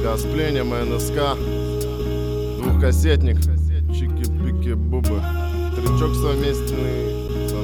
Газплене, МНСК, двухкассетник, чики-пики-бубы, трючок совместный.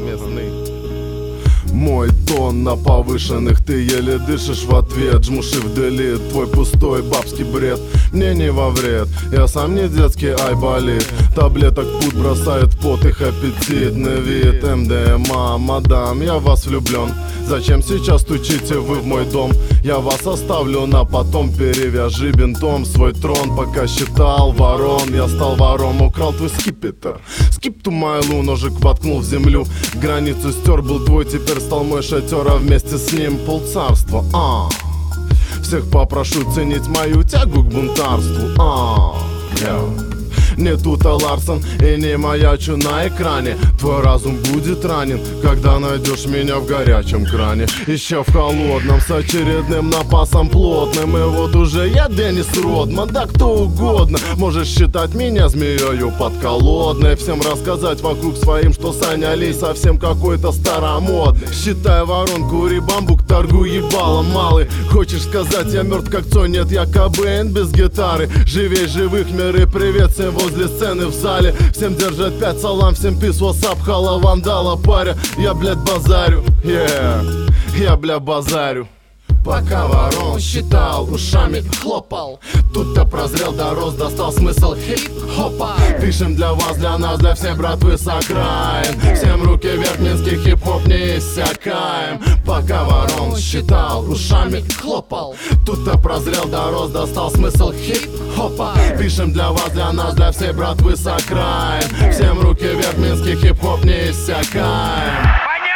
Мой тон на повышенных, ты еле дышишь в ответ. Жму shift delete, твой пустой бабский бред мне не во вред. Я сам не детский, ай болит. Таблеток путь бросает в пот, их аппетитный вид. МДМА, мадам, я в вас влюблен. Зачем сейчас стучите вы в мой дом? Я вас оставлю на потом, перевяжи бинтом свой трон. Пока считал ворон, я стал вором, украл твой скипетр. Skip to my loo, ножик воткнул в землю. Границу стер, был твой, теперь стал мой шатер, а вместе с ним полцарства. Всех попрошу ценить мою тягу к бунтарству. Не Тута Ларсон и не маячу на экране. Твой разум будет ранен, когда найдешь меня в горячем кране. Еще в холодном, с очередным напасом плотным. И вот уже я Деннис Родман, да кто угодно можешь считать меня змеёю подколодной. Всем рассказать вокруг своим, что Саня Ли совсем какой-то старомодный. Считай ворон, кури бамбук, торгуй ебалом малый. Хочешь сказать, я мертв как Цой? Нет, я Кобейн без гитары. Живей живых, миры, привет всем возле сцены в зале. Всем держать 5, салам, всем пис, вассап, хала, вандала, паря. Я, блядь, базарю, я, бля, базарю. Пока ворон считал, ушами хлопал, тут-то прозрел, дорос, достал смысл хип-хопа. Пишем для вас, для нас, для всей братвы с окраин. Всем руки вверх, минский хип-хоп не иссякаем. Пока ворон считал, ушами хлопал, тут-то прозрел, дорос, достал смысл хип-хопа. Пишем для вас, для нас, для всей братвы с окраин. Всем руки вверх, минский хип-хоп не иссякаем.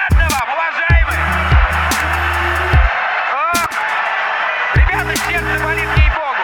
Сердце болит, ей-богу.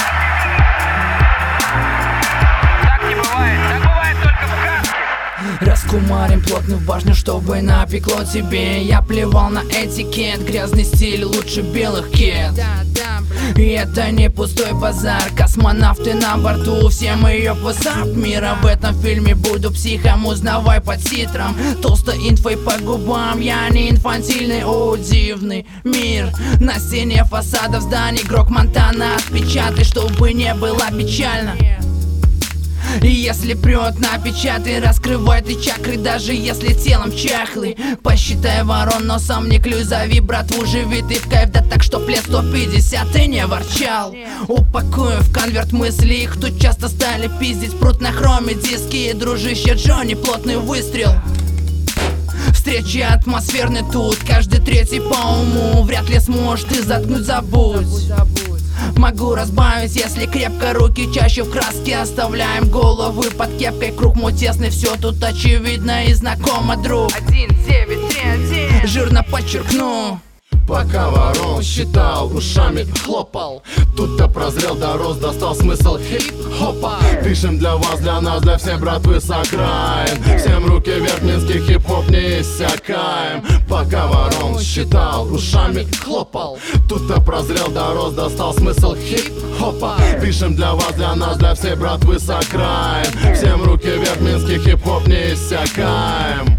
Так не бывает, так бывает только в сказке. Раскумарим плотно в башню, чтобы напекло тебе. Я плевал на этикет, грязный стиль лучше белых кет. И это не пустой базар, космонавты на борту, всем ее WhatsApp мира. В этом фильме буду психом, узнавай под титром. Толсто инфой по губам, я не инфантильный, о дивный мир. На стене фасадов зданий Грок Монтана отпечатай, чтобы не было печально. И если прет, напечатай, раскрывай ты чакры, даже если телом чахлый. Посчитай ворон, носом не клюй, зови братву, живи ты в кайф, да так, чтоб лет 150 ты не ворчал. Упакую в конверт мысли, их тут часто стали пиздить. Прут на хроме диски, дружище Джонни, плотный выстрел. Встречи атмосферны тут, каждый третий по уму. Вряд ли сможешь ты заткнуть, забудь. Могу разбавить, если крепко, руки чаще в краске. Оставляем головы под кепкой, круг мой тесный, все тут очевидно и знакомо, друг. 1931. Жирно подчеркну. Пока ворон считал, ушами хлопал, тут-то прозрел, дорос, достал смысл хип-хопа. Пишем для вас, для нас, для всей братвы с окраин. Всем руки вверх, минский хип-хоп не иссякаем. Пока ворон считал, ушами хлопал, тут-то прозрел, дорос, достал смысл хип-хопа. Пишем для вас, для нас, для всей братвы с окраин. Всем руки вверх, минский хип-хоп не иссякаем.